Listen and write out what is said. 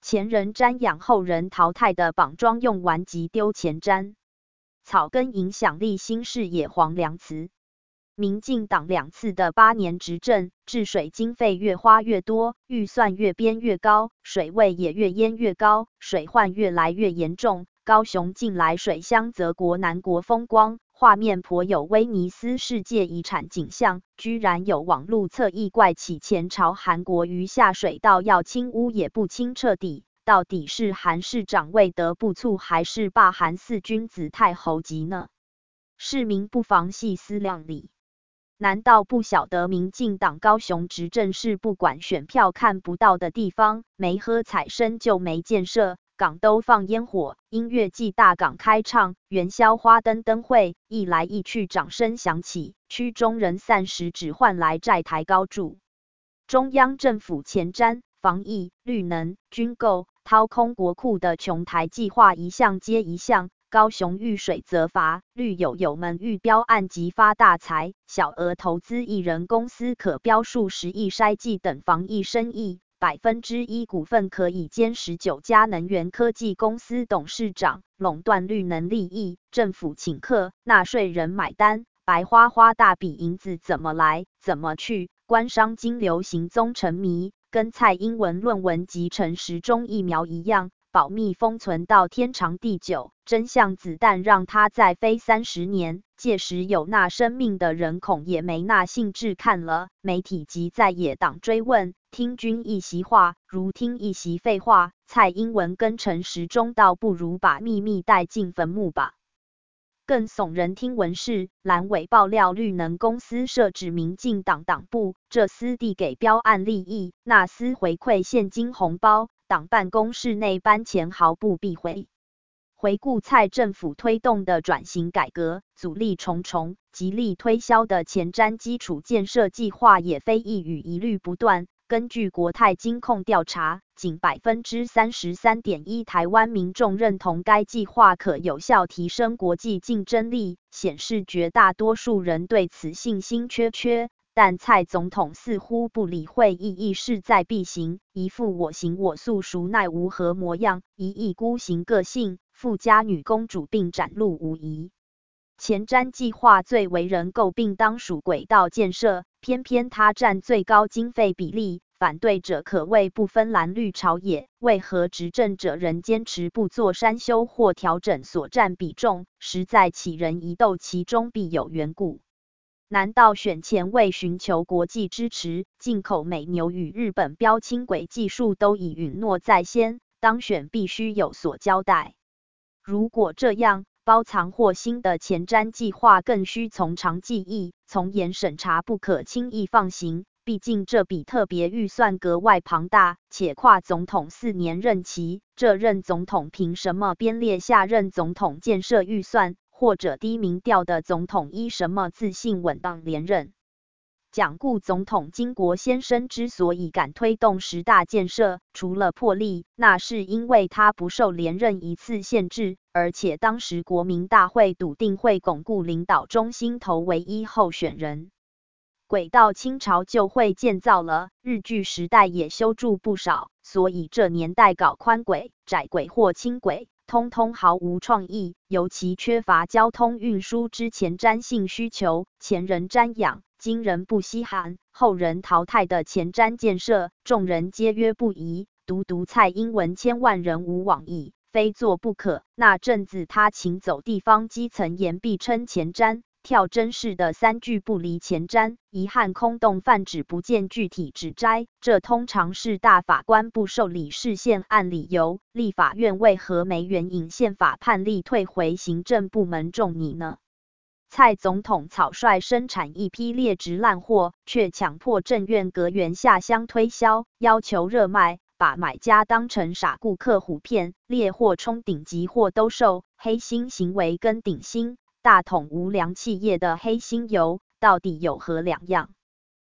前人瞻仰后人淘汰的绑桩用完即丢前瞻。草根影响力新视野黄良慈。民进党2次的8年执政，治水经费越花越多，预算越编越高，水位也越淹越高，水患越来越严重。高雄近来水乡泽国南国风光，画面颇有威尼斯世界遗产景象，居然有网路侧翼怪起前朝韩国瑜下水道要清污也不清彻底，到底是韩市长为德不促，还是罢韩四君子太猴急呢？市民不妨细思量理。难道不晓得民进党高雄执政是不管选票看不到的地方，没喝彩声就没建设，港都放烟火，音乐季大港开唱，元宵花灯灯会，一来一去掌声响起，区中人散时只换来债台高筑。中央政府前瞻、防疫、绿能、军购、掏空国库的穷台计划一项接一项。高雄遇水则罚，绿友们遇标案即发大财，小额投资一人公司可标数10亿筛剂等防疫生意，1%股份可以兼19家能源科技公司董事长，垄断绿能利益，政府请客，纳税人买单，白花花大笔银子怎么来怎么去，官商金流行踪成谜，跟蔡英文论文集成时钟疫苗一样。保密封存到天长地久，真相子弹让它再飞30年，届时有那生命的人恐也没那兴致看了。媒体及在野党追问，听君一席话，如听一席废话。蔡英文跟陈时中倒不如把秘密带进坟墓吧。更耸人听闻是，蓝委爆料绿能公司设置民进党党部，这司递给标案利益，那司回馈现金红包。党办公室内搬钱毫不避讳。回顾蔡政府推动的转型改革，阻力重重，极力推销的前瞻基础建设计划也非一语一律不断。根据国泰金控调查，仅33.1%台湾民众认同该计划可有效提升国际竞争力，显示绝大多数人对此信心缺。但蔡总统似乎不理会意义势在必行，一副我行我素孰奈吾何模样，一意孤行个性，富家女公主病展露无遗。前瞻计划最为人诟病当属轨道建设，偏偏它占最高经费比例，反对者可谓不分蓝绿朝野，为何执政者仍坚持不做删修或调整所占比重，实在启人疑窦，其中必有缘故。难道选前为寻求国际支持，进口美牛与日本标轻轨技术都已允诺在先，当选必须有所交代？如果这样，包藏祸心的前瞻计划更需从长计议，从严审查，不可轻易放行。毕竟这笔特别预算格外庞大，且跨总统4年任期，这任总统凭什么编列下任总统建设预算？或者低民调的总统依什么自信稳当连任？蒋顾总统经国先生之所以敢推动10大建设，除了魄力，那是因为他不受连任一次限制，而且当时国民大会笃定会巩固领导中心投唯一候选人。轨道清朝就会建造了，日据时代也修筑不少，所以这年代搞宽轨、窄轨或轻轨，通通毫无创意，尤其缺乏交通运输之前瞻性需求。前人瞻仰，今人不稀罕，后人淘汰的前瞻建设，众人皆曰不宜。独蔡英文千万人无往矣，非做不可。那阵子他请走地方基层言必称前瞻，跳针式的3句不离前瞻，遗憾空洞泛指不见具体指摘，这通常是大法官不受理释宪案理由。立法院为何没援引宪法判例退回行政部门重拟呢？蔡总统草率生产一批劣质烂货，却强迫政院阁员下乡推销，要求热卖，把买家当成傻顾客唬骗，劣货冲顶级货兜售，黑心行为跟顶新大统无良企业的黑心油到底有何两样？